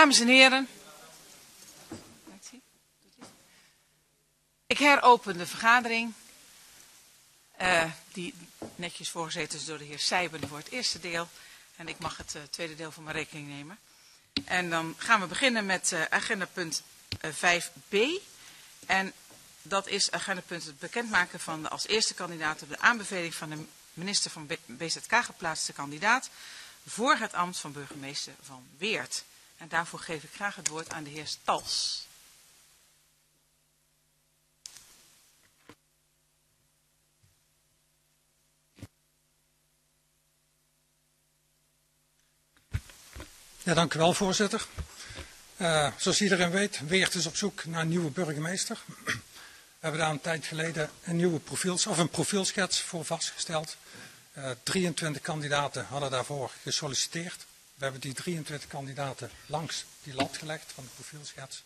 Dames en heren, ik heropen de vergadering, die netjes voorgezeten is door de heer Seijben voor het eerste deel. En ik mag het tweede deel voor mijn rekening nemen. En dan gaan we beginnen met agendapunt 5b. En dat is agendapunt het bekendmaken van de als eerste kandidaat op de aanbeveling van de minister van BZK geplaatste kandidaat voor het ambt van burgemeester van Weert. En daarvoor geef ik graag het woord aan de heer Stals. Ja, dank u wel, voorzitter. Zoals iedereen weet, Weert is op zoek naar een nieuwe burgemeester. We hebben daar een tijd geleden een profielschets voor vastgesteld. 23 kandidaten hadden daarvoor gesolliciteerd. We hebben die 23 kandidaten langs die lat gelegd van de profielschets.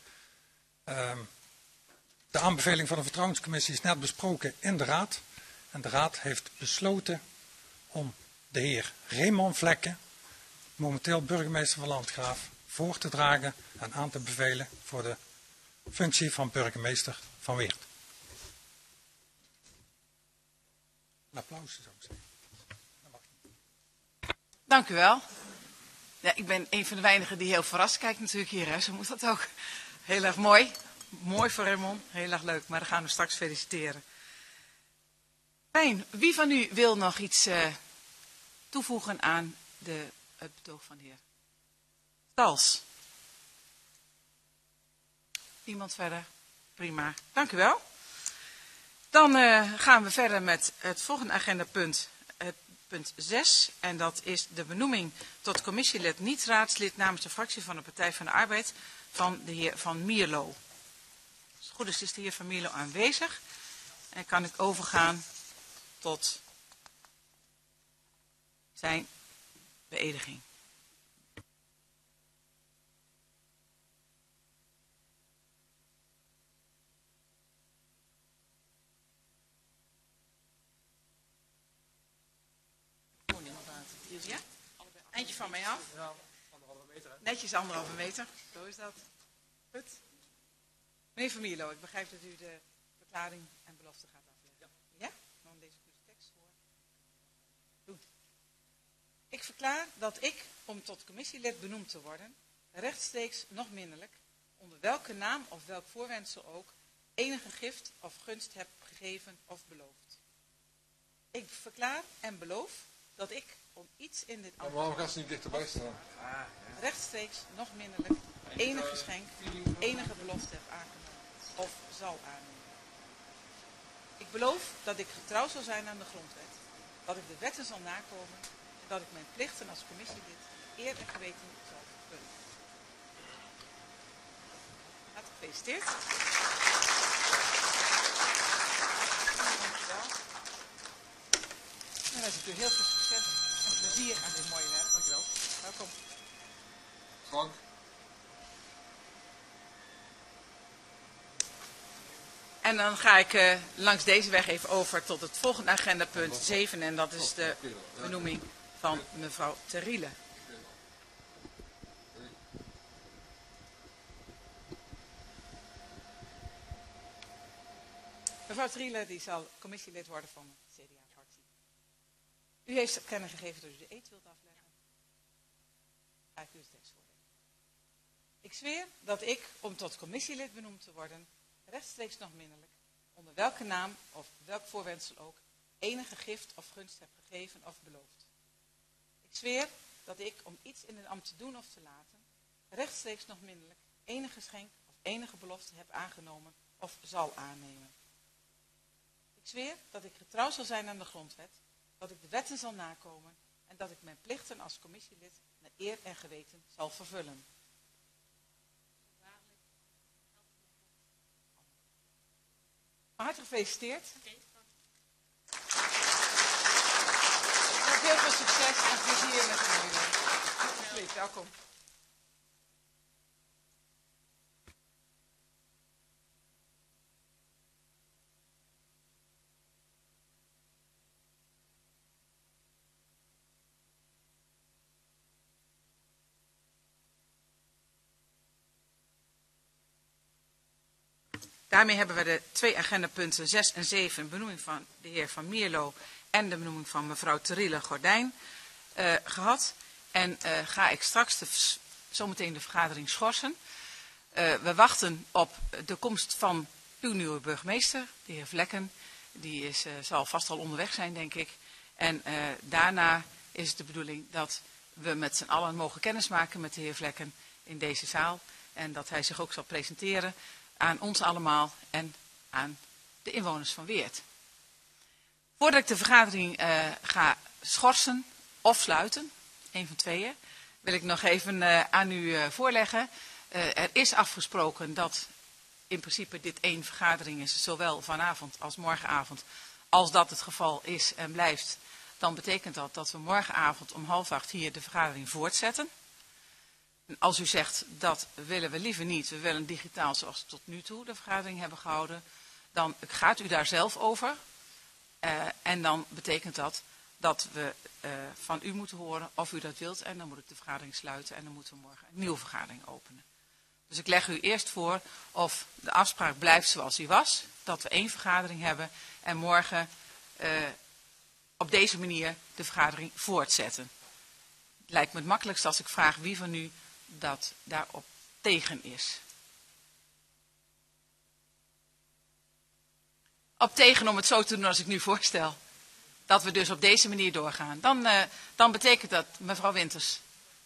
De aanbeveling van de vertrouwenscommissie is net besproken in de raad. En de raad heeft besloten om de heer Raymond Vlekken, momenteel burgemeester van Landgraaf, voor te dragen en aan te bevelen voor de functie van burgemeester van Weert. Een applaus zou ik zeggen. Dank u wel. Ja, ik ben een van de weinigen die heel verrast kijkt natuurlijk hier. Hè. Zo moet dat ook. Heel erg mooi. Mooi voor Raymond. Heel erg leuk. Maar dan gaan we straks feliciteren. Fijn. Wie van u wil nog iets toevoegen aan het betoog van de heer Stals? Niemand verder? Prima. Dank u wel. Dan gaan we verder met het volgende agendapunt. Punt 6. En dat is de benoeming tot commissielid niet-raadslid namens de fractie van de Partij van de Arbeid van de heer Van Mierlo. Als het goed is de heer Van Mierlo aanwezig. En kan ik overgaan tot zijn beëdiging. Ja? Eindje van mij af. Ja, 1,5 meter. Hè? Netjes 1,5 meter. Zo is dat. Goed. Meneer Van Mierlo, ik begrijp dat u de verklaring en belofte gaat afleggen. Ja? Dan lees ik u de tekst voor. Goed. Ik verklaar dat ik, om tot commissielid benoemd te worden, rechtstreeks nog minderlijk, onder welke naam of welk voorwendsel ook, enige gift of gunst heb gegeven of beloofd. Ik verklaar en beloof dat ik om iets in dit Maar waarom gaan ze niet dichterbij staan? rechtstreeks nog minderlijk enig geschenk, enige belofte heb aangenomen of zal aannemen. Ik beloof dat ik getrouw zal zijn aan de grondwet, dat ik de wetten zal nakomen en dat ik mijn plichten als commissielid eer en geweten zal vervullen. Hartelijk gefeliciteerd. Dankjewel. En dan wens ik u heel veel succes en plezier aan dit mooie werk. Dankjewel. Welkom. Frank? En dan ga ik langs deze weg even over tot het volgende agendapunt 7. En dat is de benoeming van mevrouw Terrille. Mevrouw Terrille die zal commissielid worden van de CDA-fractie. U heeft kennis gegeven dat u de eed wilt afleggen. Ga ik u de tekst voorlezen. Ik zweer dat ik, om tot commissielid benoemd te worden, rechtstreeks nog minderlijk, onder welke naam of welk voorwendsel ook, enige gift of gunst heb gegeven of beloofd. Ik zweer dat ik, om iets in het ambt te doen of te laten, rechtstreeks nog minderlijk, enige geschenk of enige belofte heb aangenomen of zal aannemen. Ik zweer dat ik getrouw zal zijn aan de grondwet, dat ik de wetten zal nakomen en dat ik mijn plichten als commissielid naar eer en geweten zal vervullen. Hartelijk gefeliciteerd. Met heel veel succes en plezier met de nieuwe. Alsjeblieft, welkom. Daarmee hebben we de 2 agendapunten 6 en 7, benoeming van de heer Van Mierlo en de benoeming van mevrouw Terille Gordijn, gehad. En ga ik straks zometeen de vergadering schorsen. We wachten op de komst van uw nieuwe burgemeester, de heer Vlekken. Die zal vast al onderweg zijn, denk ik. En daarna is het de bedoeling dat we met z'n allen mogen kennismaken met de heer Vlekken in deze zaal. En dat hij zich ook zal presenteren aan ons allemaal en aan de inwoners van Weert. Voordat ik de vergadering ga schorsen of sluiten, een van tweeën, wil ik nog even aan u voorleggen. Er is afgesproken dat in principe dit 1 vergadering is, zowel vanavond als morgenavond. Als dat het geval is en blijft, dan betekent dat dat we morgenavond om 7:30 hier de vergadering voortzetten. En als u zegt, dat willen we liever niet, we willen digitaal zoals we tot nu toe de vergadering hebben gehouden, dan gaat u daar zelf over. En dan betekent dat dat we van u moeten horen of u dat wilt. En dan moet ik de vergadering sluiten en dan moeten we morgen een nieuwe vergadering openen. Dus ik leg u eerst voor of de afspraak blijft zoals die was. Dat we 1 vergadering hebben en morgen op deze manier de vergadering voortzetten. Het lijkt me het makkelijkst als ik vraag wie van u dat daarop tegen is. Op tegen om het zo te doen als ik nu voorstel. Dat we dus op deze manier doorgaan. Dan betekent dat, mevrouw Winters.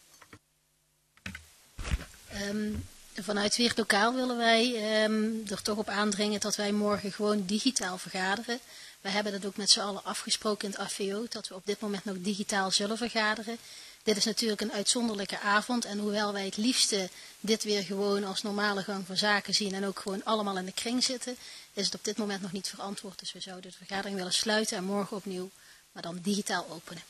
Vanuit Weert Lokaal willen wij er toch op aandringen dat wij morgen gewoon digitaal vergaderen. We hebben dat ook met z'n allen afgesproken in het AVO, dat we op dit moment nog digitaal zullen vergaderen. Dit is natuurlijk een uitzonderlijke avond en hoewel wij het liefste dit weer gewoon als normale gang van zaken zien en ook gewoon allemaal in de kring zitten, is het op dit moment nog niet verantwoord. Dus we zouden de vergadering willen sluiten en morgen opnieuw, maar dan digitaal openen.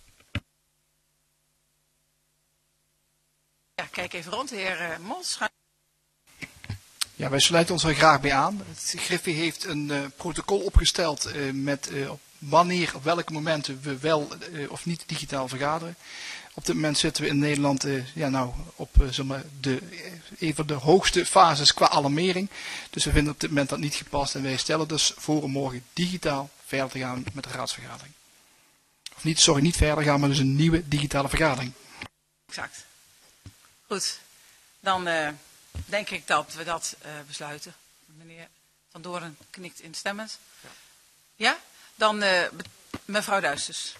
Ja, kijk even rond, de heer Mos. Ja, wij sluiten ons er graag bij aan. Het Griffie heeft een protocol opgesteld met op wanneer, op welke momenten we wel of niet digitaal vergaderen. Op dit moment zitten we in Nederland op zeg maar, een van de hoogste fases qua alarmering. Dus we vinden op dit moment dat niet gepast en wij stellen dus voor om morgen digitaal verder te gaan met de raadsvergadering. Of niet, sorry, niet verder gaan, maar dus een nieuwe digitale vergadering. Exact. Goed, dan denk ik dat we dat besluiten. Meneer Van Doorn knikt instemmend. Ja? Ja? Dan mevrouw Duisters.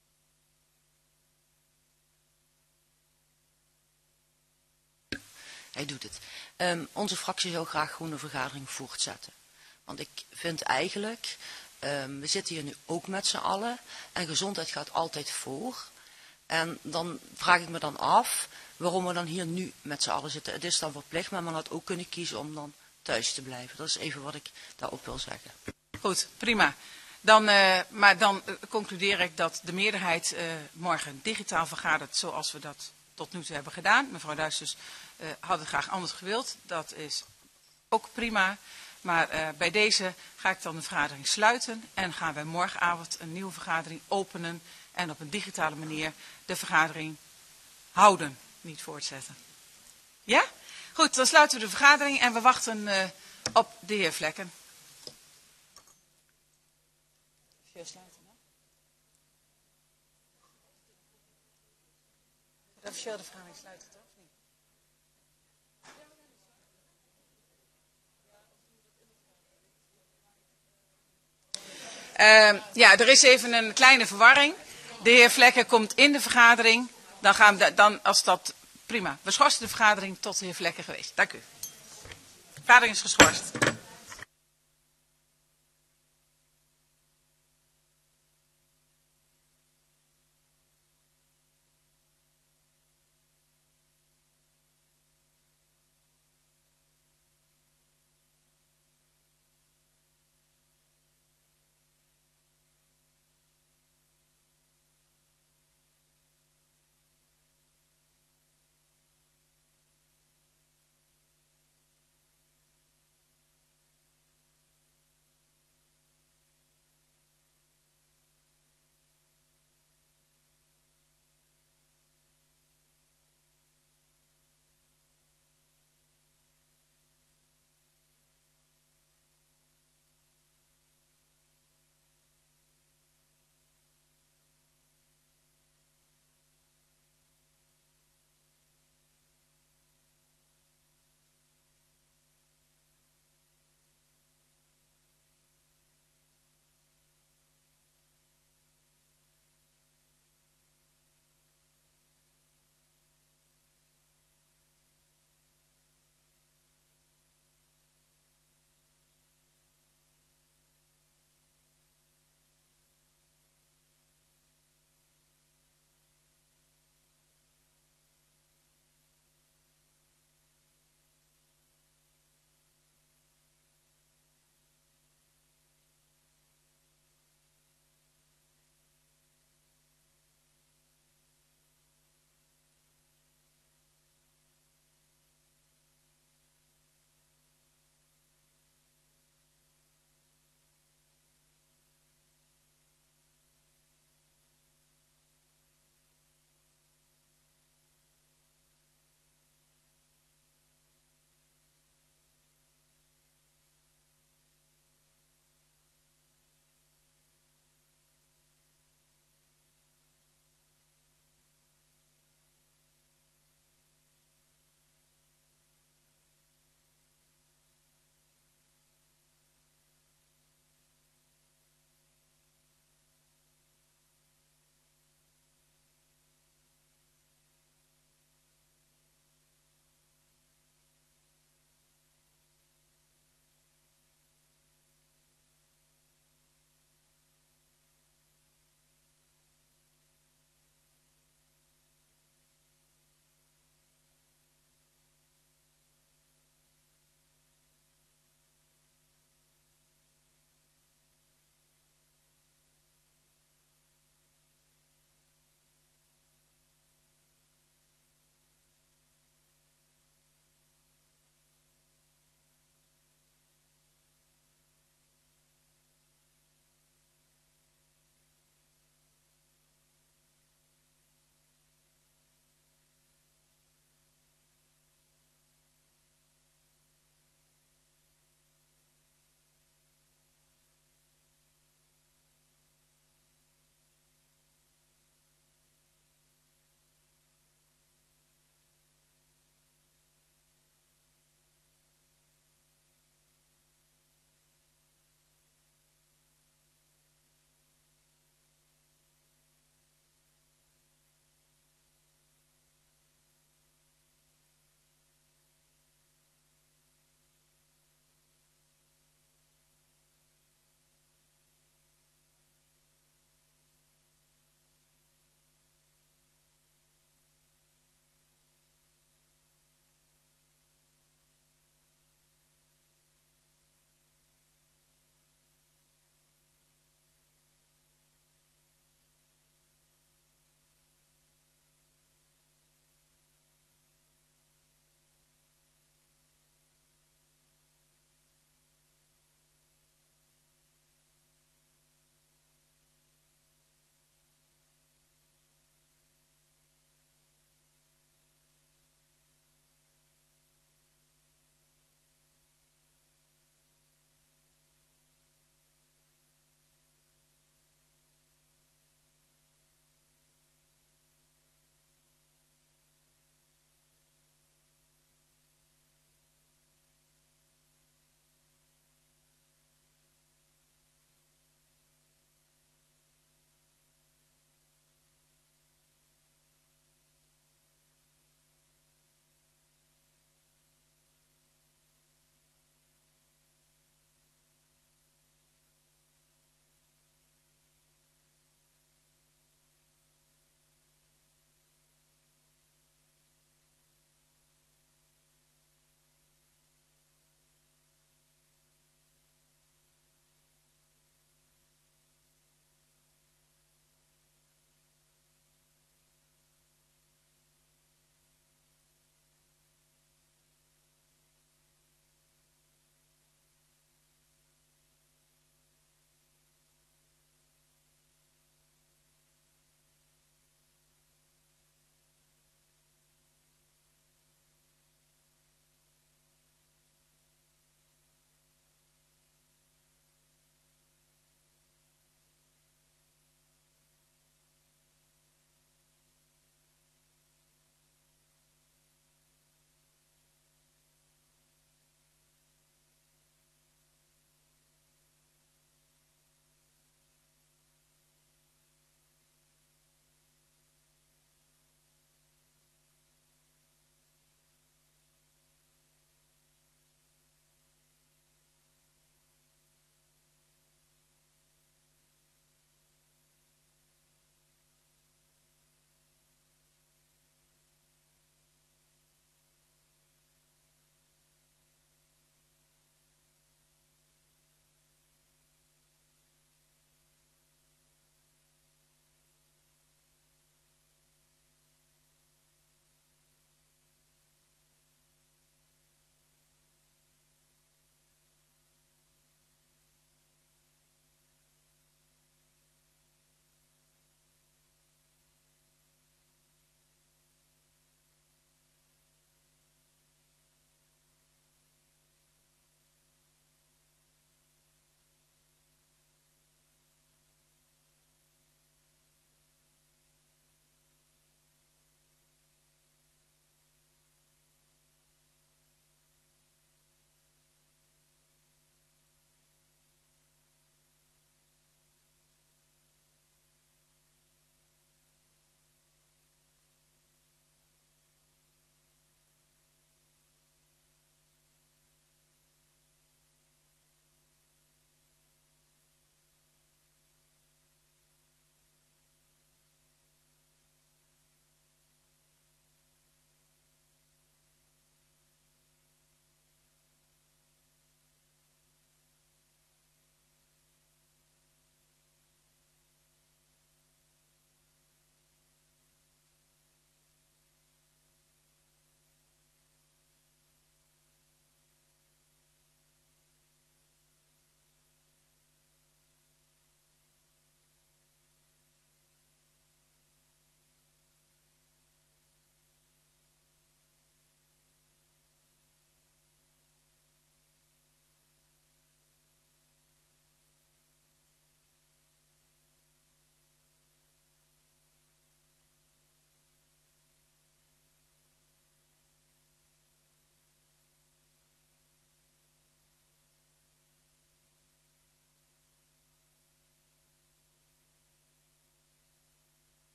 Hij doet het. Onze fractie zou graag gewoon de vergadering voortzetten. Want ik vind eigenlijk, we zitten hier nu ook met z'n allen en gezondheid gaat altijd voor. En dan vraag ik me dan af waarom we dan hier nu met z'n allen zitten. Het is dan verplicht, maar men had ook kunnen kiezen om dan thuis te blijven. Dat is even wat ik daarop wil zeggen. Goed, prima. Maar dan concludeer ik dat de meerderheid morgen digitaal vergadert zoals we dat tot nu toe hebben gedaan. Mevrouw Duisters had het graag anders gewild. Dat is ook prima. Maar bij deze ga ik dan de vergadering sluiten en gaan wij morgenavond een nieuwe vergadering openen en op een digitale manier de vergadering houden, niet voortzetten. Ja? Goed, dan sluiten we de vergadering en we wachten op de heer Vlekken. Officieel de vergadering sluiten, toch? Niet? Ja, er is even een kleine verwarring. De heer Vlekken komt in de vergadering. Dan gaan we als dat prima. We schorsen de vergadering tot de heer Vlekken geweest. Dank u. De vergadering is geschorst.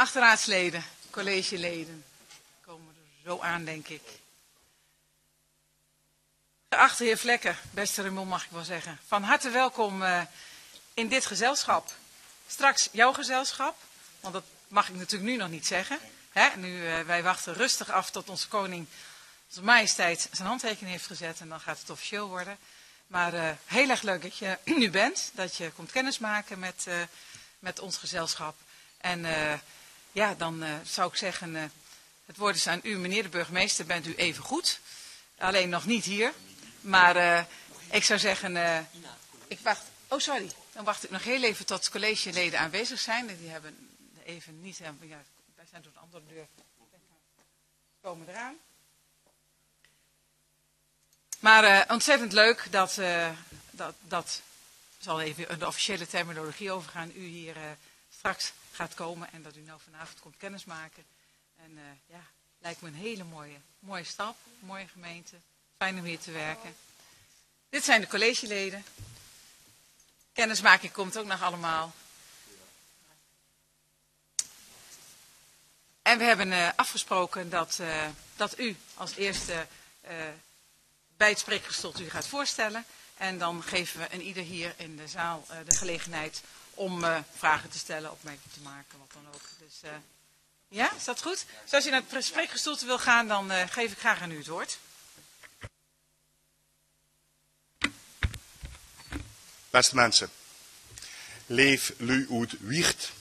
Geachte raadsleden, collegeleden, komen er zo aan, denk ik. Geachte heer Vlekken, beste Raymond mag ik wel zeggen, van harte welkom in dit gezelschap. Straks jouw gezelschap, want dat mag ik natuurlijk nu nog niet zeggen. Hè? Wij wachten rustig af tot onze koning, onze majesteit, zijn handtekening heeft gezet en dan gaat het officieel worden. Maar heel erg leuk dat je nu bent, dat je komt kennismaken met ons gezelschap. En ja, dan zou ik zeggen, het woord is aan u, meneer de burgemeester, bent u even goed. Alleen nog niet hier. Maar ik zou zeggen, ik wacht, oh sorry, dan wacht ik nog heel even tot collegeleden aanwezig zijn. Die hebben even niet, ja, wij zijn door een andere deur, komen eraan. Maar ontzettend leuk dat zal even de officiële terminologie overgaan, u hier straks gaat komen en dat u nou vanavond komt kennismaken. En ja, lijkt me een hele mooie stap, mooie gemeente, fijn om hier te werken. Dit zijn de collegeleden. Kennismaking komt ook nog allemaal. En we hebben afgesproken dat u als eerste bij het spreekgestoelte u gaat voorstellen. En dan geven we een ieder hier in de zaal de gelegenheid om vragen te stellen, opmerkingen te maken, wat dan ook. Dus ja, is dat goed? Dus als je naar het spreekgestoelte wil gaan, dan geef ik graag aan u het woord. Beste mensen, leef lu uit wiert.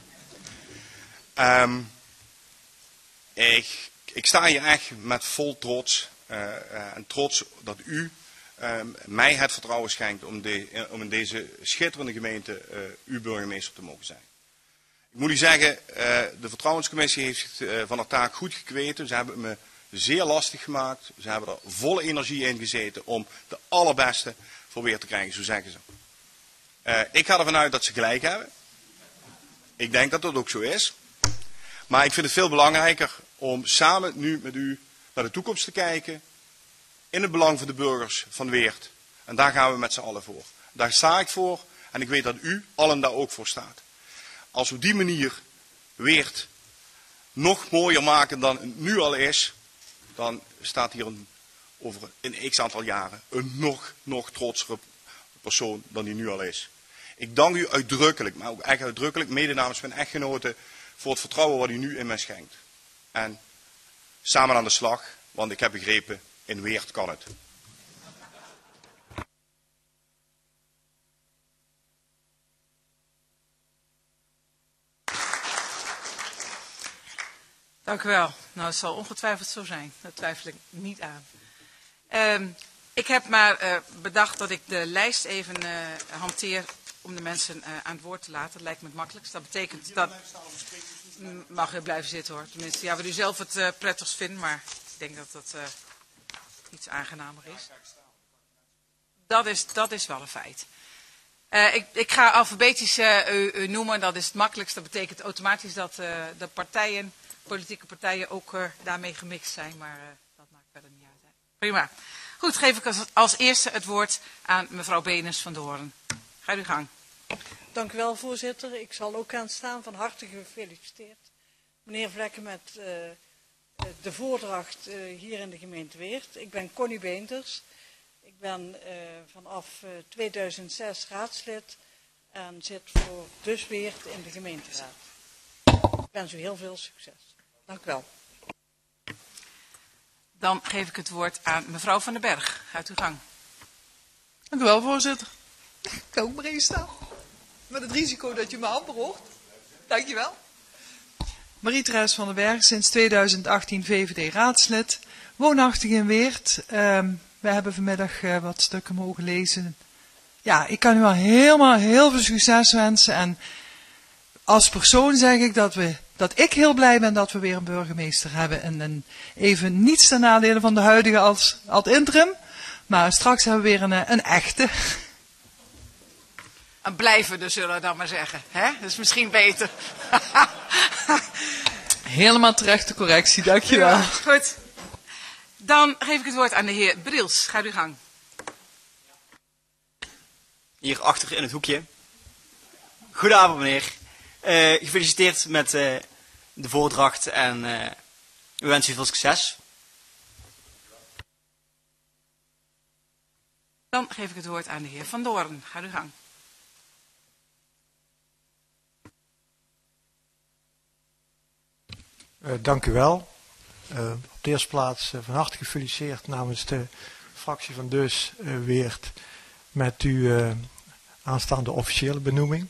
Ik sta hier echt met vol trots en trots dat u mij het vertrouwen schenkt om in deze schitterende gemeente uw burgemeester te mogen zijn. Ik moet u zeggen, de vertrouwenscommissie heeft zich van haar taak goed gekweten. Ze hebben me zeer lastig gemaakt. Ze hebben er volle energie in gezeten om de allerbeste voor weer te krijgen, zo zeggen ze. Ik ga ervan uit dat ze gelijk hebben. Ik denk dat dat ook zo is. Maar ik vind het veel belangrijker om samen nu met u naar de toekomst te kijken. In het belang van de burgers van Weert. En daar gaan we met z'n allen voor. Daar sta ik voor en ik weet dat u allen daar ook voor staat. Als we op die manier Weert nog mooier maken dan het nu al is, dan staat hier over een x-aantal jaren een nog trotsere persoon dan die nu al is. Ik dank u uitdrukkelijk, maar ook echt uitdrukkelijk, mede namens mijn echtgenote, voor het vertrouwen wat u nu in mij schenkt. En samen aan de slag, want ik heb begrepen, in Weert kan het. Dank u wel. Nou, het zal ongetwijfeld zo zijn. Daar twijfel ik niet aan. Ik heb maar bedacht dat ik de lijst even hanteer om de mensen aan het woord te laten. Dat lijkt me het makkelijkst. Dat betekent dat... Mag u blijven zitten hoor. Tenminste, ja, wat u zelf het prettigst vindt, maar ik denk dat dat iets aangenamer is. Dat is wel een feit. Ik ga alfabetisch u noemen, dat is het makkelijkst. Dat betekent automatisch dat de partijen, politieke partijen ook daarmee gemixt zijn, maar dat maakt verder niet uit. Hè. Prima. Goed, geef ik als eerste het woord aan mevrouw Benes van Doorn. Ga uw gang. Dank u wel, voorzitter. Ik zal ook aan staan. Van harte gefeliciteerd, meneer Vlekken, met de voordracht hier in de gemeente Weert. Ik ben Connie Beenters. Ik ben vanaf 2006 raadslid en zit voor dus Weert in de gemeenteraad. Ik wens u heel veel succes. Dank u wel. Dan geef ik het woord aan mevrouw Van den Berg. Gaat uw gang. Dank u wel, voorzitter. Ik kan ook maar eens staan. Met het risico dat je me amper hoort. Dank je wel. Marie-Therese van den Berg, sinds 2018 VVD-raadslid. Woonachtig in Weert. We hebben vanmiddag wat stukken mogen lezen. Ja, ik kan u al heel veel succes wensen. En als persoon zeg ik dat ik heel blij ben dat we weer een burgemeester hebben. En even niets ten nadele van de huidige als ad interim. Maar straks hebben we weer een echte. Een blijvende, zullen we dan maar zeggen. Hè? Dat is misschien beter. Helemaal terechte correctie, dankjewel. Ja, goed. Dan geef ik het woord aan de heer Briels. Ga uw gang. Hier achter in het hoekje. Goedenavond meneer. Gefeliciteerd met de voordracht en we wensen u veel succes. Dan geef ik het woord aan de heer Van Doorn. Ga uw gang. Dank u wel. Op de eerste plaats van harte gefeliciteerd namens de fractie van Dus Weert met uw aanstaande officiële benoeming.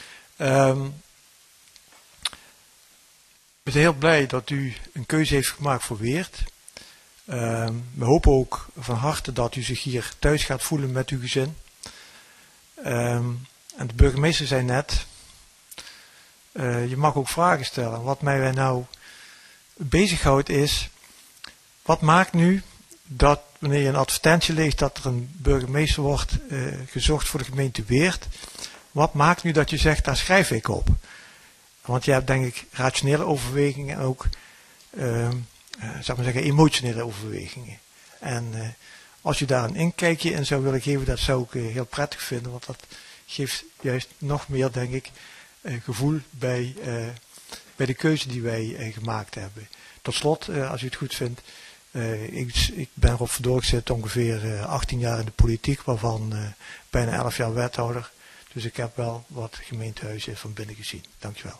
Ik ben heel blij dat u een keuze heeft gemaakt voor Weert. We hopen ook van harte dat u zich hier thuis gaat voelen met uw gezin. En de burgemeester zei net, je mag ook vragen stellen. Wat mij nou bezighoudt is, wat maakt nu dat wanneer je een advertentie leest dat er een burgemeester wordt gezocht voor de gemeente Weert, wat maakt nu dat je zegt, daar schrijf ik op? Want je hebt denk ik rationele overwegingen en ook zou maar zeggen, emotionele overwegingen. En als je daar een inkijkje in zou willen geven, dat zou ik heel prettig vinden, want dat geeft juist nog meer, denk ik, gevoel bij de keuze die wij gemaakt hebben. Tot slot, als u het goed vindt, ik ben Rob Verdoorn, ik zit ongeveer 18 jaar in de politiek, waarvan bijna 11 jaar wethouder. Dus ik heb wel wat gemeentehuizen van binnen gezien. Dankjewel.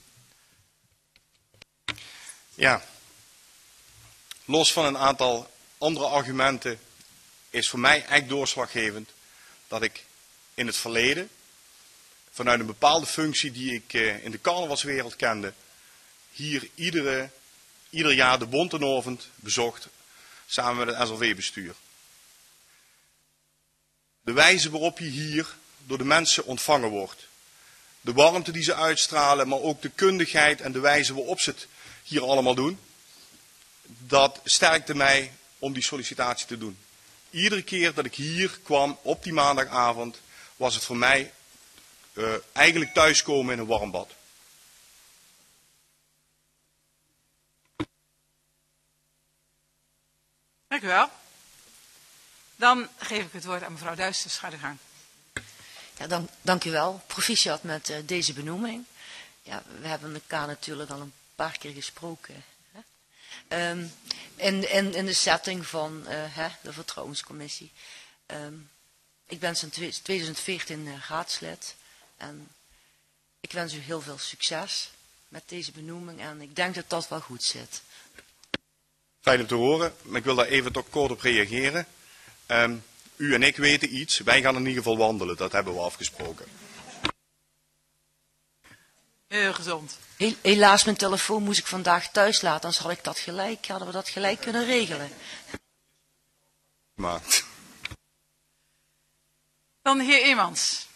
Ja, los van een aantal andere argumenten is voor mij echt doorslaggevend dat ik in het verleden vanuit een bepaalde functie die ik in de carnavalswereld kende, hier ieder jaar de Bontenovend bezocht samen met het SLV-bestuur. De wijze waarop je hier door de mensen ontvangen wordt, de warmte die ze uitstralen, maar ook de kundigheid en de wijze waarop ze het hier allemaal doen, dat sterkte mij om die sollicitatie te doen. Iedere keer dat ik hier kwam op die maandagavond, was het voor mij eigenlijk thuiskomen in een warm bad. Dank u wel. Dan geef ik het woord aan mevrouw Duisters. Ga de gang. Ja, dank u wel. Proficiat met deze benoeming. Ja, we hebben elkaar natuurlijk al een paar keer gesproken. Hè? In de setting van de vertrouwenscommissie. Ik ben sinds 2014 raadslid. En ik wens u heel veel succes met deze benoeming. En ik denk dat dat wel goed zit. Fijn om te horen, maar ik wil daar even toch kort op reageren. U en ik weten iets, wij gaan in ieder geval wandelen, dat hebben we afgesproken. Heel gezond. Helaas, mijn telefoon moest ik vandaag thuis laten, anders hadden we dat gelijk kunnen regelen. Maar. Dan de heer Eemans.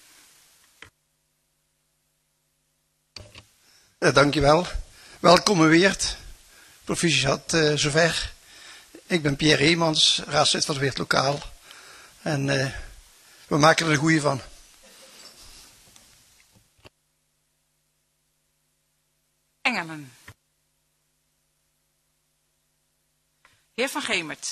Dankjewel. Welkom Weert. Proficiat zover. Ik ben Pierre Eemans, raadslid van het Weert Lokaal. En we maken er een goeie van. Engelen. Heer Van Gemert.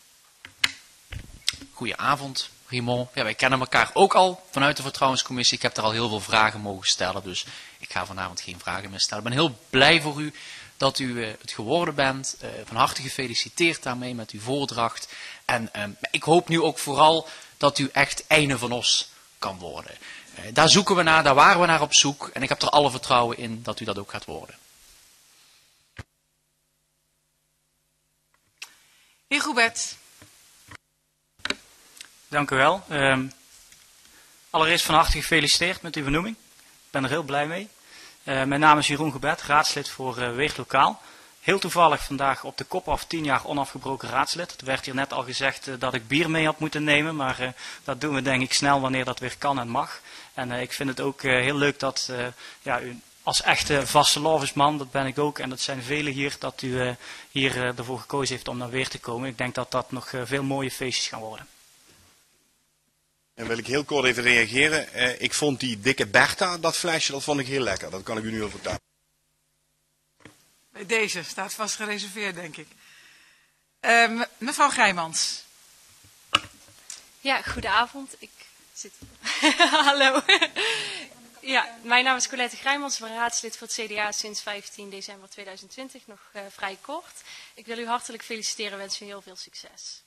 Goedenavond, Raymond. Ja, wij kennen elkaar ook al vanuit de Vertrouwenscommissie. Ik heb daar al heel veel vragen mogen stellen, dus ik ga vanavond geen vragen meer stellen. Ik ben heel blij voor u dat u het geworden bent. Van harte gefeliciteerd daarmee met uw voordracht. En ik hoop nu ook vooral dat u echt eine van ons kan worden. Daar zoeken we naar, daar waren we naar op zoek. En ik heb er alle vertrouwen in dat u dat ook gaat worden. Heer Goebert. Dank u wel. Allereerst van harte gefeliciteerd met uw benoeming. Ik ben er heel blij mee. Mijn naam is Jeroen Goebert, raadslid voor Weert Lokaal. Heel toevallig vandaag op de kop af 10 jaar onafgebroken raadslid. Er werd hier net al gezegd dat ik bier mee had moeten nemen, maar dat doen we denk ik snel wanneer dat weer kan en mag. En ik vind het ook heel leuk dat u als echte vastelovensman, dat ben ik ook en dat zijn velen hier, dat u hier ervoor gekozen heeft om naar Weert te komen. Ik denk dat dat nog veel mooie feestjes gaan worden. En wil ik heel kort even reageren. Ik vond die dikke Bertha, dat flesje, dat vond ik heel lekker. Dat kan ik u nu al vertellen. Bij deze staat vast gereserveerd, denk ik. Mevrouw Grijmans. Ja, goedenavond. Ik zit. Hallo. Ja, mijn naam is Colette Grijmans, ik ben raadslid voor het CDA sinds 15 december 2020, nog vrij kort. Ik wil u hartelijk feliciteren en wens u heel veel succes.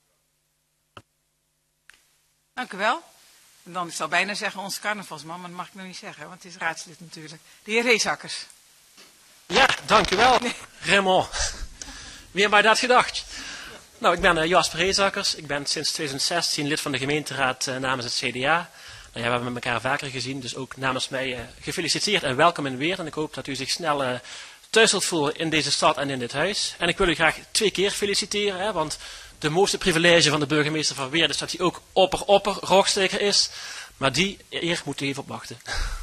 Dank u wel. En dan, ik zou bijna zeggen onze carnavalsman, maar dat mag ik nog niet zeggen, want het is raadslid natuurlijk. De heer Reesakkers. Ja, dank u wel, Raymond. Wie heeft mij dat gedacht? Nou, ik ben Jasper Reesakkers. Ik ben sinds 2016 lid van de gemeenteraad namens het CDA. Nou ja, we hebben elkaar vaker gezien, dus ook namens mij gefeliciteerd en welkom in Weert. En ik hoop dat u zich snel thuis zult voelen in deze stad en in dit huis. En ik wil u graag 2 keer feliciteren, hè, want de mooiste privilege van de burgemeester van Weert is dat hij ook rooksteker is. Maar die eer moet u even op wachten.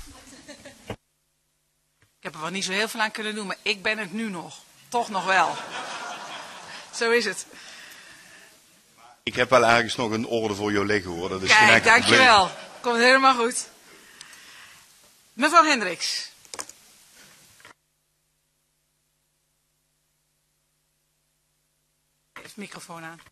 Ik heb er wel niet zo heel veel aan kunnen doen, maar ik ben het nu nog. Toch nog wel. Zo is het. Ik heb wel ergens nog een orde voor jou liggen hoor. Dat is Kijk, geen enkel dankjewel. Komt helemaal goed. Mevrouw Hendricks. Heeft microfoon aan.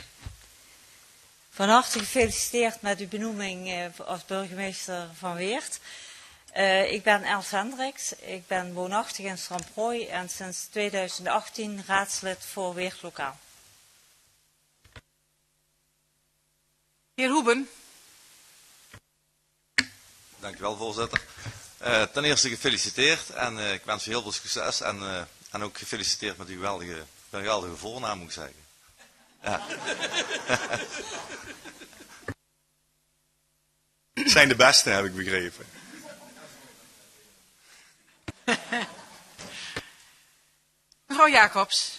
Van harte gefeliciteerd met uw benoeming als burgemeester van Weert. Ik ben Els Hendricks, ik ben woonachtig in Stramprooi en sinds 2018 raadslid voor Weert Lokaal. Heer Hoeben. Dank u wel, voorzitter. Ten eerste gefeliciteerd en ik wens u heel veel succes en ook gefeliciteerd met uw geweldige voornaam, moet ik zeggen. Ja. Het zijn de beste, heb ik begrepen. Mevrouw Jacobs.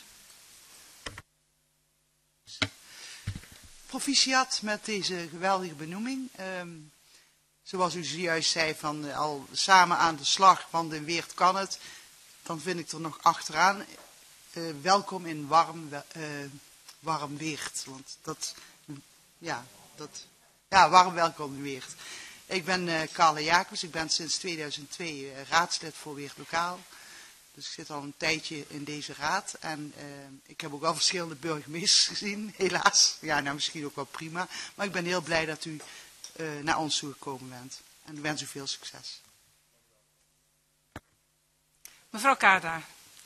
Proficiat met deze geweldige benoeming. Zoals u zojuist zei, van al samen aan de slag, want in Weert kan het. Dan vind ik er nog achteraan. Welkom in warm Weert. Want warm welkom in Weert. Ik ben Carla Jacobs, ik ben sinds 2002 raadslid voor Weert Lokaal. Dus ik zit al een tijdje in deze raad en ik heb ook wel verschillende burgemeesters gezien, helaas. Ja, nou misschien ook wel prima. Maar ik ben heel blij dat u naar ons toe gekomen bent. En ik wens u veel succes. Mevrouw Kaarda.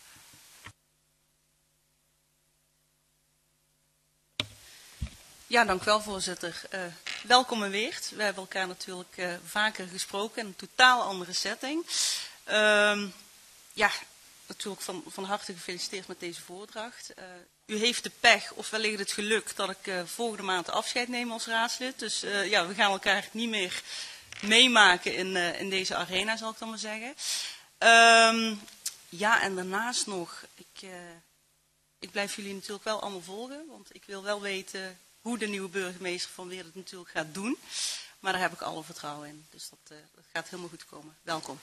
Ja, dank u wel, voorzitter. Welkom in Weert. We hebben elkaar natuurlijk vaker gesproken in een totaal andere setting. Natuurlijk van harte gefeliciteerd met deze voordracht. U heeft de pech of wellicht het geluk dat ik volgende maand afscheid neem als raadslid. Dus we gaan elkaar niet meer meemaken in deze arena, zal ik dan maar zeggen. En daarnaast nog, ik blijf jullie natuurlijk wel allemaal volgen, want ik wil wel weten hoe de nieuwe burgemeester van Weert het natuurlijk gaat doen. Maar daar heb ik alle vertrouwen in. Dus dat gaat helemaal goed komen. Welkom.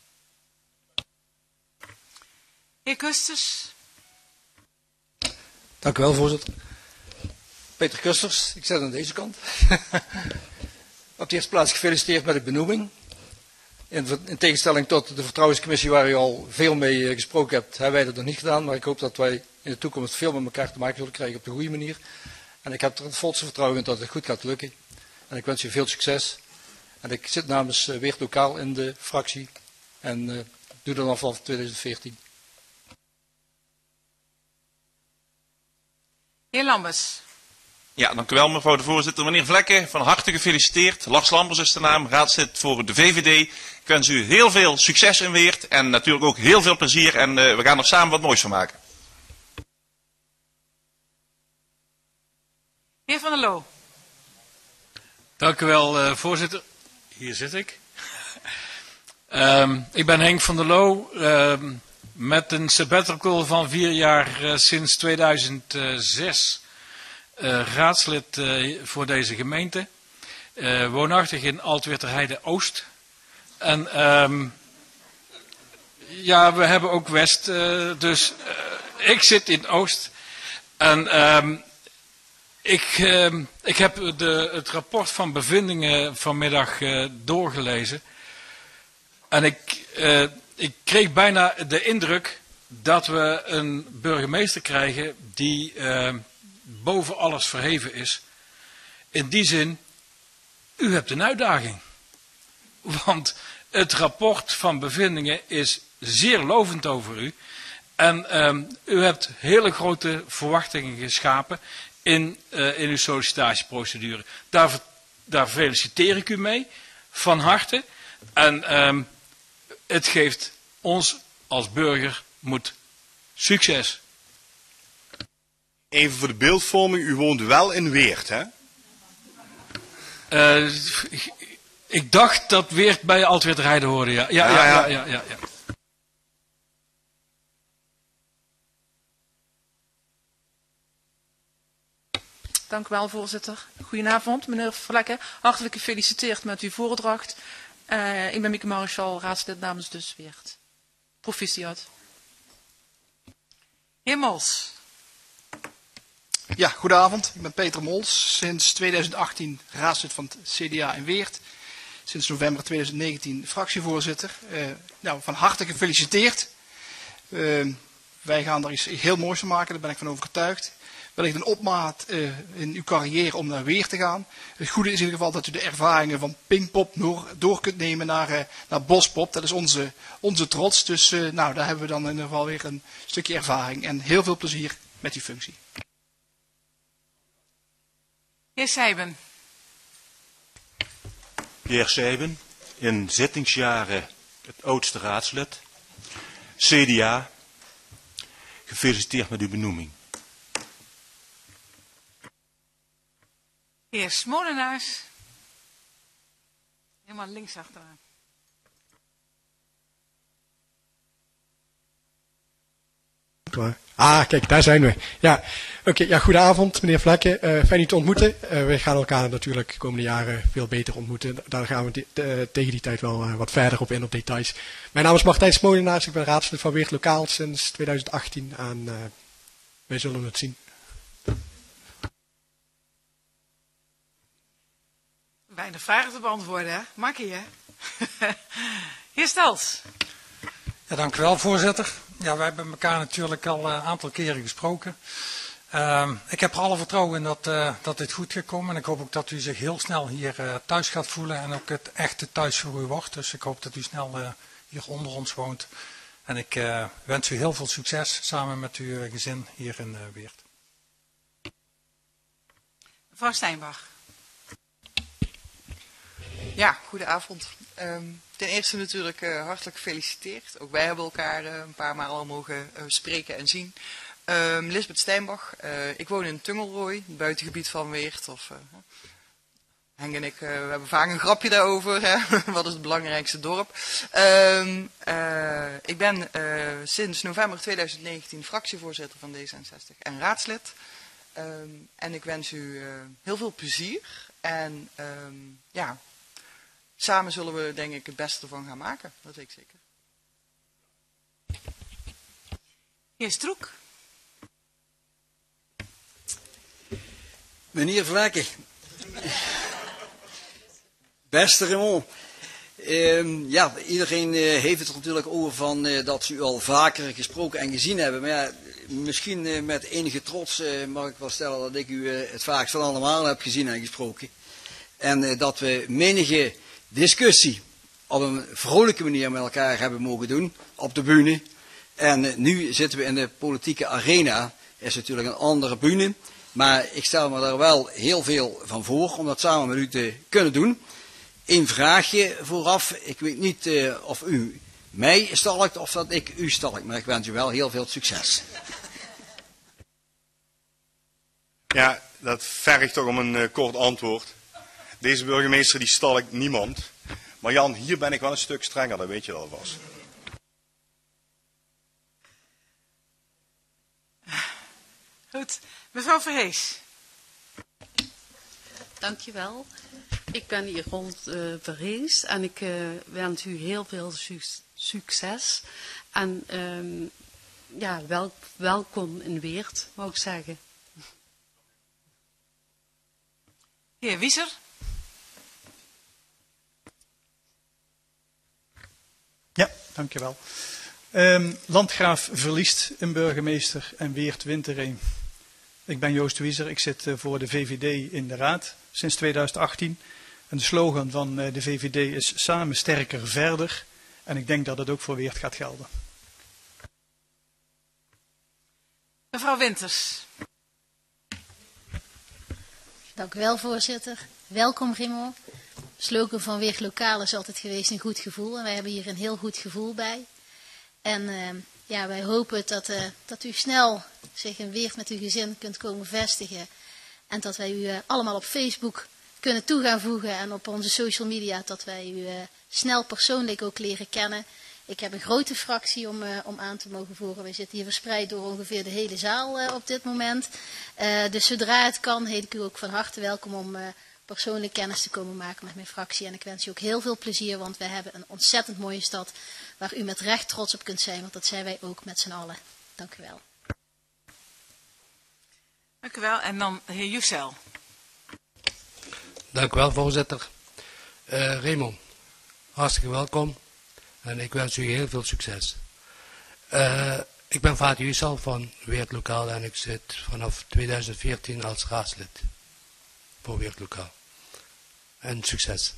Heer Kusters. Dank u wel, voorzitter. Peter Kusters, ik zit aan deze kant. Op de eerste plaats gefeliciteerd met de benoeming. In tegenstelling tot de vertrouwenscommissie waar u al veel mee gesproken hebt, hebben wij dat nog niet gedaan. Maar ik hoop dat wij in de toekomst veel met elkaar te maken zullen krijgen op de goede manier. En ik heb er het volste vertrouwen in dat het goed gaat lukken. En ik wens u veel succes. En ik zit namens Weert Lokaal in de fractie. En doe dat vanaf 2014. Heer Lambers. Ja, dank u wel mevrouw de voorzitter. Meneer Vlekken, van harte gefeliciteerd. Lars Lambers is de naam, raadslid voor de VVD. Ik wens u heel veel succes in Weert en natuurlijk ook heel veel plezier. En we gaan er samen wat moois van maken. Heer Van der Loo. Dank u wel, voorzitter. Hier zit ik. Ik ben Henk van der Loo. Met een sabbatical van 4 jaar sinds 2006 raadslid voor deze gemeente. Woonachtig in Altweerterheide Oost. En we hebben ook West, dus ik zit in Oost. En ik heb het rapport van bevindingen vanmiddag doorgelezen. En ik kreeg bijna de indruk dat we een burgemeester krijgen die boven alles verheven is. In die zin, u hebt een uitdaging. Want het rapport van bevindingen is zeer lovend over u. En u hebt hele grote verwachtingen geschapen in uw sollicitatieprocedure. Daar feliciteer ik u mee, van harte. En het geeft ons als burger moed. Succes! Even voor de beeldvorming, u woont wel in Weert, hè? Ik dacht dat Weert bij Altweert Rijden hoorde, ja. Ja. Dank u wel, voorzitter. Goedenavond, meneer Vlekken. Hartelijk gefeliciteerd met uw voordracht. Ik ben Mieke Marischal, raadslid namens dus Weert. Proficiat. Heer Mols. Ja, goedenavond. Ik ben Peter Mols, sinds 2018 raadslid van het CDA in Weert. Sinds november 2019 fractievoorzitter. Van harte gefeliciteerd. Wij gaan er iets heel moois van maken, daar ben ik van overtuigd. Wellicht een opmaat in uw carrière om naar Weert te gaan. Het goede is in ieder geval dat u de ervaringen van Pinkpop door kunt nemen naar Bospop. Dat is onze trots. Dus daar hebben we dan in ieder geval weer een stukje ervaring. En heel veel plezier met die functie. Heer Sijben. Pierre Sijben, in zittingsjaren het oudste raadslid. CDA, gefeliciteerd met uw benoeming. Heer Smolenaars. Helemaal links achteraan. Ah, kijk, daar zijn we. Ja, oké, goedenavond meneer Vlekken. Fijn u te ontmoeten. We gaan elkaar natuurlijk de komende jaren veel beter ontmoeten. Daar gaan we tegen die tijd wel wat verder op in, op details. Mijn naam is Martijn Smolenaars. Ik ben raadslid van Weert Lokaal sinds 2018. En wij zullen het zien. Weinig vragen te beantwoorden, hè? Makkie, hè? Heer Stels. Ja, dank u wel, voorzitter. Ja, wij hebben elkaar natuurlijk al een aantal keren gesproken. Ik heb er alle vertrouwen in dat dit goed gaat komen. En ik hoop ook dat u zich heel snel hier thuis gaat voelen. En ook het echte thuis voor u wordt. Dus ik hoop dat u snel hier onder ons woont. En ik wens u heel veel succes samen met uw gezin hier in Weert. Mevrouw Steinbach. Ja, goedenavond. Ten eerste natuurlijk hartelijk gefeliciteerd. Ook wij hebben elkaar een paar maal al mogen spreken en zien. Lisbeth Steinbach, ik woon in Tungelrooy, het buitengebied van Weert. Henk en ik we hebben vaak een grapje daarover. Hè? Wat is het belangrijkste dorp? Ik ben sinds november 2019 fractievoorzitter van D66 en raadslid. En ik wens u heel veel plezier. En samen zullen we denk ik het beste ervan gaan maken. Dat weet ik zeker. Heer Stroek. Meneer Vlekken. Beste Raymond. Iedereen heeft het er natuurlijk over van dat ze u al vaker gesproken en gezien hebben. Maar ja, misschien met enige trots mag ik wel stellen dat ik u het vaakst van allemaal heb gezien en gesproken. En dat we menige discussie op een vrolijke manier met elkaar hebben mogen doen op de bühne. En nu zitten we in de politieke arena. Is natuurlijk een andere bühne. Maar ik stel me daar wel heel veel van voor om dat samen met u te kunnen doen. Eén vraagje vooraf. Ik weet niet of u mij stalkt of dat ik u stalk. Maar ik wens u wel heel veel succes. Ja, dat vergt toch om een kort antwoord. Deze burgemeester die stalkt niemand. Maar Jan, hier ben ik wel een stuk strenger, dat weet je wel vast. Goed. Mevrouw Verhees. Dankjewel. Ik ben hier rond Verhees en ik wens u heel veel succes. En welkom in Weert, wou ik zeggen. Heer Wieser. Ja, dankjewel. Landgraaf verliest een burgemeester en Weert wint er een. Ik ben Joost Wieser, ik zit voor de VVD in de raad sinds 2018. En de slogan van de VVD is samen sterker verder. En ik denk dat het ook voor Weert gaat gelden. Mevrouw Winters. Dank u wel, voorzitter. Welkom, Raymond. Slogan van Weert Lokaal is altijd geweest een goed gevoel. En wij hebben hier een heel goed gevoel bij. En ja, wij hopen dat u snel zich in Weert met uw gezin kunt komen vestigen. En dat wij u allemaal op Facebook kunnen toe gaan voegen. En op onze social media dat wij u snel persoonlijk ook leren kennen. Ik heb een grote fractie om aan te mogen voeren. Wij zitten hier verspreid door ongeveer de hele zaal op dit moment. Dus zodra het kan, heet ik u ook van harte welkom om persoonlijk kennis te komen maken met mijn fractie. En ik wens u ook heel veel plezier, want we hebben een ontzettend mooie stad waar u met recht trots op kunt zijn, want dat zijn wij ook met z'n allen. Dank u wel. Dank u wel. En dan de heer Yücel. Dank u wel, voorzitter. Raymond, hartstikke welkom. En ik wens u heel veel succes. Ik ben Fatih Yücel van Weert Lokaal en ik zit vanaf 2014 als raadslid voor Weert Lokaal. En succes.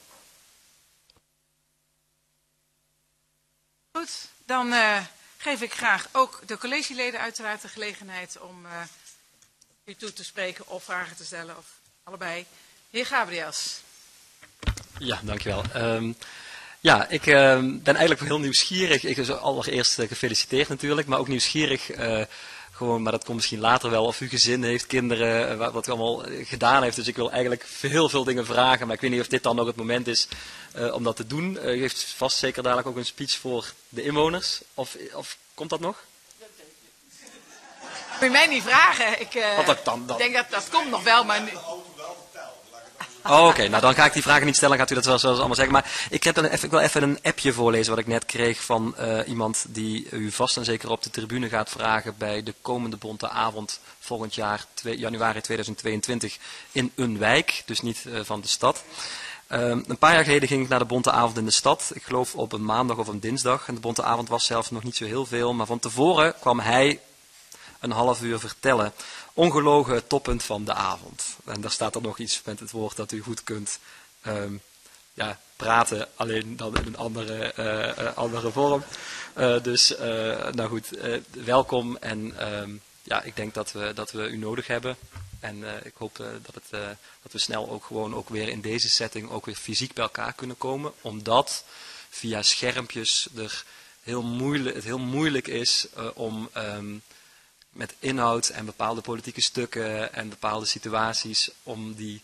Goed, dan geef ik graag ook de collegeleden uiteraard de gelegenheid om u toe te spreken of vragen te stellen of allebei. Heer Gabriels. Ja, dankjewel. Ja, ik ben eigenlijk heel nieuwsgierig. Ik is allereerst gefeliciteerd natuurlijk, maar ook nieuwsgierig, gewoon, maar dat komt misschien later wel, of u gezin heeft, kinderen, wat u allemaal gedaan heeft. Dus ik wil eigenlijk heel veel dingen vragen, maar ik weet niet of dit dan ook het moment is om dat te doen. U heeft vast zeker dadelijk ook een speech voor de inwoners, of komt dat nog? Moet je mij niet vragen. Ik dan? denk dat komt nog wel, maar nu... Oh, oké. Nou, dan ga ik die vragen niet stellen, gaat u dat wel allemaal zeggen. Maar ik wil even een appje voorlezen wat ik net kreeg van iemand die u vast en zeker op de tribune gaat vragen bij de komende Bonte Avond volgend jaar, januari 2022, in een wijk, dus niet van de stad. Een paar jaar geleden ging ik naar de Bonte Avond in de stad. Ik geloof op een maandag of een dinsdag. En de Bonte Avond was zelfs nog niet zo heel veel, maar van tevoren kwam hij een half uur vertellen. Ongelogen het toppunt van de avond. En daar staat er nog iets met het woord dat u goed kunt praten, alleen dan in een andere vorm. Nou goed, welkom en ik denk dat we u nodig hebben. En ik hoop dat we snel ook gewoon ook weer in deze setting ook weer fysiek bij elkaar kunnen komen. Omdat via schermpjes het heel moeilijk is om... met inhoud en bepaalde politieke stukken en bepaalde situaties om die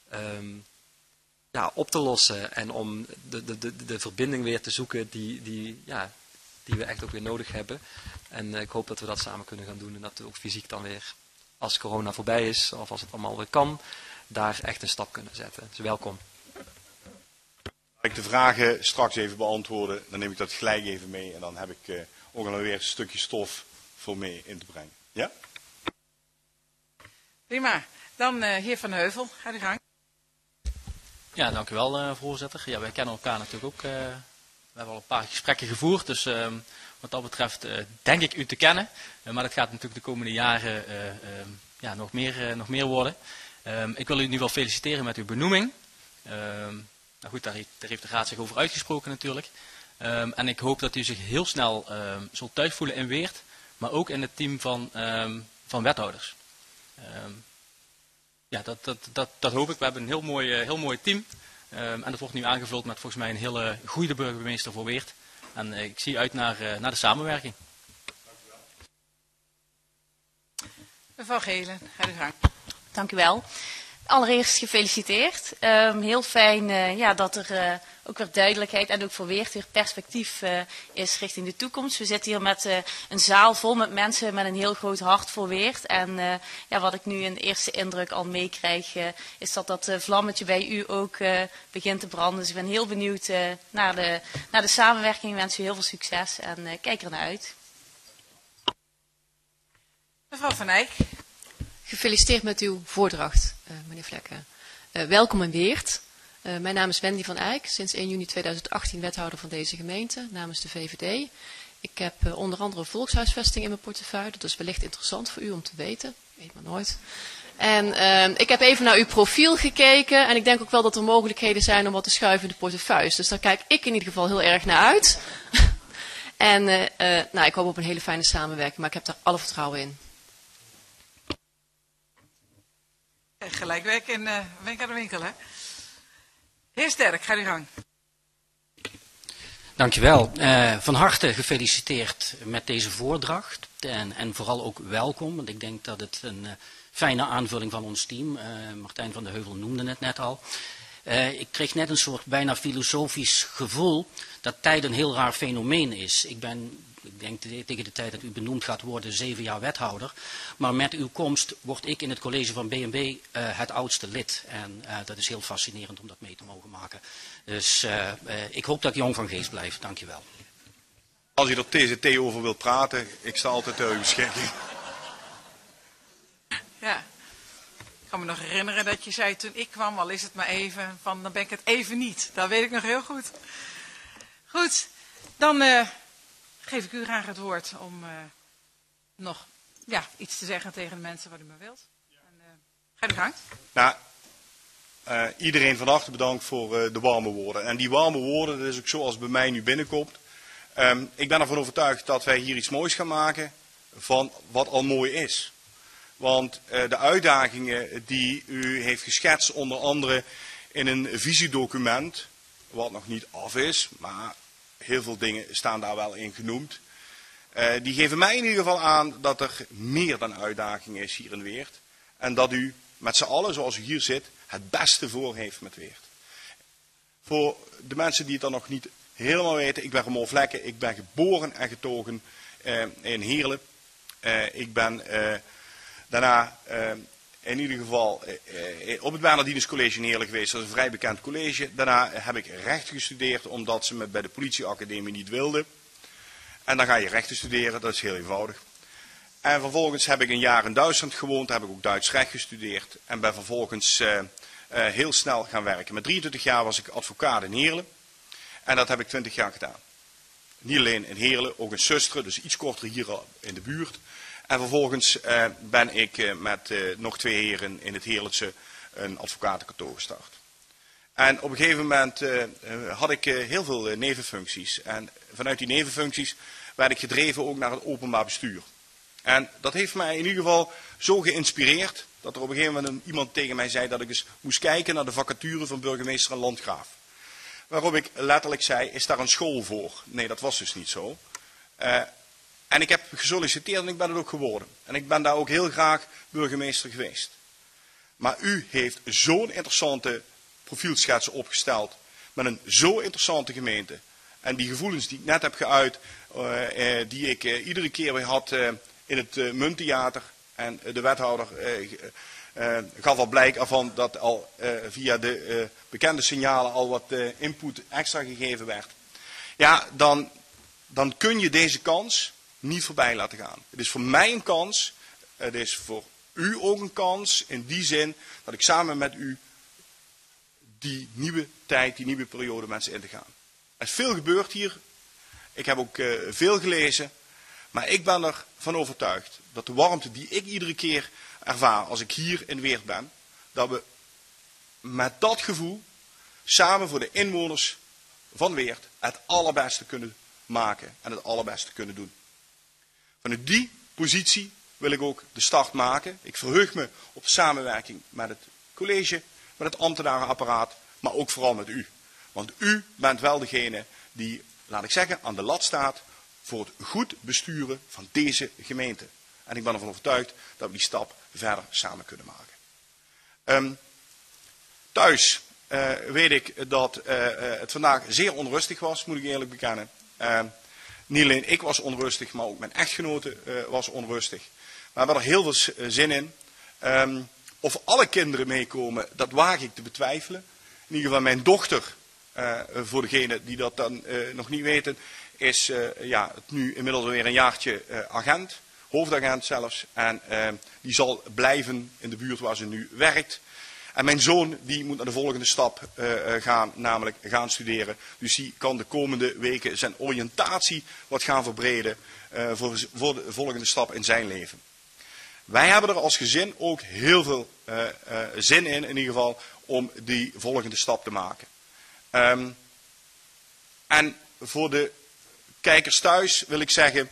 op te lossen en om de verbinding weer te zoeken die we echt ook weer nodig hebben. En ik hoop dat we dat samen kunnen gaan doen en dat we ook fysiek dan weer, als corona voorbij is of als het allemaal weer kan, daar echt een stap kunnen zetten. Dus welkom. Als ik de vragen straks even beantwoorden, dan neem ik dat gelijk even mee en dan heb ik ook alweer een stukje stof voor mee in te brengen. Ja? Prima. Dan heer Van Heuvel, ga de gang. Ja, dank u wel, voorzitter. Ja, wij kennen elkaar natuurlijk ook. We hebben al een paar gesprekken gevoerd, dus wat dat betreft denk ik u te kennen. Maar dat gaat natuurlijk de komende jaren nog meer worden. Ik wil u nu wel feliciteren met uw benoeming. Nou goed, daar heeft de raad zich over uitgesproken natuurlijk. En ik hoop dat u zich heel snel zult thuis voelen in Weert, maar ook in het team van wethouders. Dat hoop ik. We hebben een heel mooi team. En dat wordt nu aangevuld met volgens mij een hele goede burgemeester voor Weert. En ik zie uit naar de samenwerking. Mevrouw Gelen, ga de gang. Dank u wel. Allereerst gefeliciteerd. Heel fijn dat er ook weer duidelijkheid en ook voor Weert weer perspectief is richting de toekomst. We zitten hier met een zaal vol met mensen met een heel groot hart voor Weert. En wat ik nu een eerste indruk al meekrijg is dat vlammetje bij u ook begint te branden. Dus ik ben heel benieuwd naar de samenwerking. Ik wens u heel veel succes en kijk er naar uit. Mevrouw Van Eyck. Gefeliciteerd met uw voordracht, meneer Vlekke. Welkom in Weert. Mijn naam is Wendy van Eyck, sinds 1 juni 2018 wethouder van deze gemeente namens de VVD. Ik heb onder andere volkshuisvesting in mijn portefeuille, dat is wellicht interessant voor u om te weten, weet maar nooit. En ik heb even naar uw profiel gekeken en ik denk ook wel dat er mogelijkheden zijn om wat te schuiven in de portefeuilles. Dus daar kijk ik in ieder geval heel erg naar uit. En nou, ik hoop op een hele fijne samenwerking, maar ik heb daar alle vertrouwen in. Gelijkwerk in Wenk aan de winkel, hè? Heer Sterk, ga uw gang. Dankjewel. Van harte gefeliciteerd met deze voordracht. En vooral ook welkom, want ik denk dat het een fijne aanvulling van ons team. Martijn van de Heuvel noemde het net al. Ik kreeg net een soort bijna filosofisch gevoel dat tijd een heel raar fenomeen is. Ik denk tegen de tijd dat u benoemd gaat worden 7 jaar wethouder. Maar met uw komst word ik in het college van B&B het oudste lid. En dat is heel fascinerend om dat mee te mogen maken. Dus ik hoop dat ik jong van geest blijf. Dank je wel. Als u er TZT over wilt praten, ik sta altijd ter uw beschikking. Ja. Ik kan me nog herinneren dat je zei toen ik kwam, al is het maar even, van dan ben ik het even niet. Dat weet ik nog heel goed. Goed, dan geef ik u graag het woord om nog iets te zeggen tegen de mensen wat u maar wilt. En, ga uw gang. Nou, iedereen van harte bedankt voor de warme woorden. En die warme woorden, dat is ook zoals het bij mij nu binnenkomt. Ik ben ervan overtuigd dat wij hier iets moois gaan maken van wat al mooi is. Want de uitdagingen die u heeft geschetst, onder andere in een visiedocument, wat nog niet af is, maar heel veel dingen staan daar wel in genoemd. Die geven mij in ieder geval aan dat er meer dan uitdaging is hier in Weert. En dat u met z'n allen, zoals u hier zit, het beste voor heeft met Weert. Voor de mensen die het dan nog niet helemaal weten, ik ben Ramon Vlekken, ik ben geboren en getogen in Heerlen. Ik ben daarna in ieder geval op het Bernardinus College in Heerlen geweest. Dat is een vrij bekend college. Daarna heb ik recht gestudeerd omdat ze me bij de politieacademie niet wilden. En dan ga je rechten studeren, dat is heel eenvoudig. En vervolgens heb ik een jaar in Duitsland gewoond, heb ik ook Duits recht gestudeerd. En ben vervolgens heel snel gaan werken. Met 23 jaar was ik advocaat in Heerlen. En dat heb ik 20 jaar gedaan. Niet alleen in Heerlen, ook in Susteren, dus iets korter hier in de buurt. En vervolgens ben ik met nog 2 heren in het Heerlense een advocatenkantoor gestart. En op een gegeven moment had ik heel veel nevenfuncties. En vanuit die nevenfuncties werd ik gedreven ook naar het openbaar bestuur. En dat heeft mij in ieder geval zo geïnspireerd dat er op een gegeven moment iemand tegen mij zei dat ik eens moest kijken naar de vacature van burgemeester en landgraaf. Waarop ik letterlijk zei, is daar een school voor? Nee, dat was dus niet zo. En ik heb gesolliciteerd en ik ben het ook geworden. En ik ben daar ook heel graag burgemeester geweest. Maar u heeft zo'n interessante profielschets opgesteld. Met een zo interessante gemeente. En die gevoelens die ik net heb geuit, die ik iedere keer weer had in het Munttheater. En de wethouder gaf al blijk ervan dat al via de bekende signalen al wat input extra gegeven werd. Ja, dan kun je deze kans niet voorbij laten gaan. Het is voor mij een kans, het is voor u ook een kans in die zin dat ik samen met u die nieuwe tijd, die nieuwe periode mensen in te gaan. Er is veel gebeurd hier, ik heb ook veel gelezen, maar ik ben ervan overtuigd dat de warmte die ik iedere keer ervaar als ik hier in Weert ben, dat we met dat gevoel samen voor de inwoners van Weert het allerbeste kunnen maken en het allerbeste kunnen doen. Vanuit die positie wil ik ook de start maken. Ik verheug me op de samenwerking met het college, met het ambtenarenapparaat, maar ook vooral met u. Want u bent wel degene die, laat ik zeggen, aan de lat staat voor het goed besturen van deze gemeente. En ik ben ervan overtuigd dat we die stap verder samen kunnen maken. Thuis weet ik dat het vandaag zeer onrustig was, moet ik eerlijk bekennen. Niet alleen ik was onrustig, maar ook mijn echtgenote was onrustig. Maar we hebben er heel veel zin in. Of alle kinderen meekomen, dat waag ik te betwijfelen. In ieder geval mijn dochter, voor degenen die dat dan nog niet weten, is nu inmiddels alweer een jaartje agent. Hoofdagent zelfs. En die zal blijven in de buurt waar ze nu werkt. En mijn zoon die moet naar de volgende stap gaan, namelijk gaan studeren. Dus die kan de komende weken zijn oriëntatie wat gaan verbreden voor de volgende stap in zijn leven. Wij hebben er als gezin ook heel veel zin in ieder geval, om die volgende stap te maken. En voor de kijkers thuis wil ik zeggen,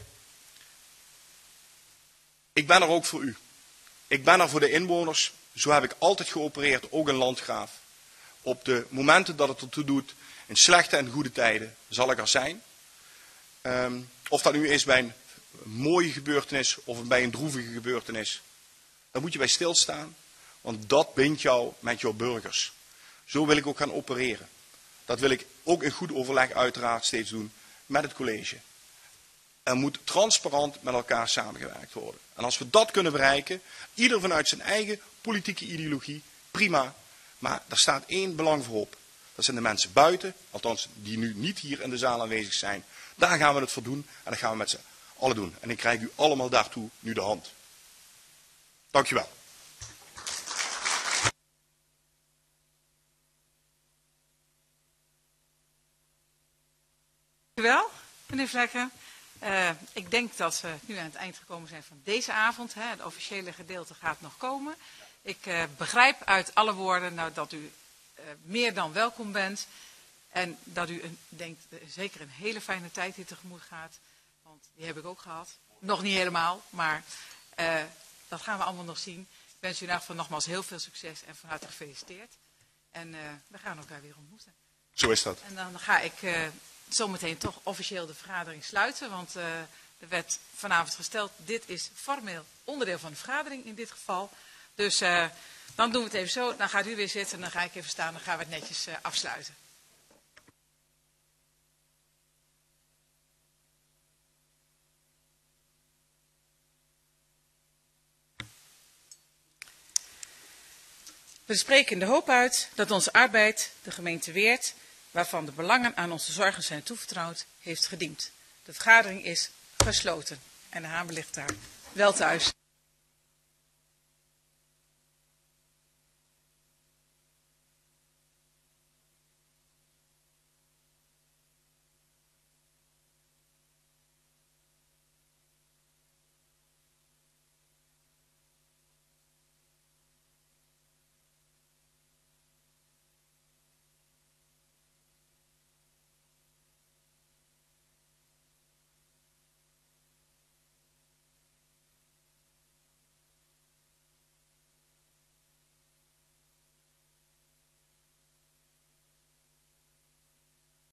ik ben er ook voor u. Ik ben er voor de inwoners. Zo heb ik altijd geopereerd, ook in Landgraaf. Op de momenten dat het ertoe doet, in slechte en goede tijden, zal ik er zijn. Of dat nu is bij een mooie gebeurtenis of bij een droevige gebeurtenis. Daar moet je bij stilstaan, want dat bindt jou met jouw burgers. Zo wil ik ook gaan opereren. Dat wil ik ook in goed overleg uiteraard steeds doen met het college. Er moet transparant met elkaar samengewerkt worden. En als we dat kunnen bereiken, ieder vanuit zijn eigen politieke ideologie, prima. Maar er staat één belang voorop. Dat zijn de mensen buiten, althans die nu niet hier in de zaal aanwezig zijn. Daar gaan we het voor doen en dat gaan we met z'n allen doen. En ik krijg u allemaal daartoe nu de hand. Dank u wel. Dank u wel, meneer Vlekken. Ik denk dat we nu aan het eind gekomen zijn van deze avond. Het officiële gedeelte gaat nog komen. Ik begrijp uit alle woorden dat u meer dan welkom bent. En dat u zeker een hele fijne tijd hier tegemoet gaat. Want die heb ik ook gehad. Nog niet helemaal, maar dat gaan we allemaal nog zien. Ik wens u in ieder geval nogmaals heel veel succes en van harte gefeliciteerd. En we gaan elkaar weer ontmoeten. Zo is dat. En dan ga ik zometeen toch officieel de vergadering sluiten. Want er werd vanavond gesteld, dit is formeel onderdeel van de vergadering in dit geval. Dus dan doen we het even zo. Dan gaat u weer zitten en dan ga ik even staan. Dan gaan we het netjes afsluiten. We spreken in de hoop uit dat onze arbeid de gemeente Weert, waarvan de belangen aan onze zorgen zijn toevertrouwd, heeft gediend. De vergadering is gesloten en de hamer ligt daar. Wel thuis.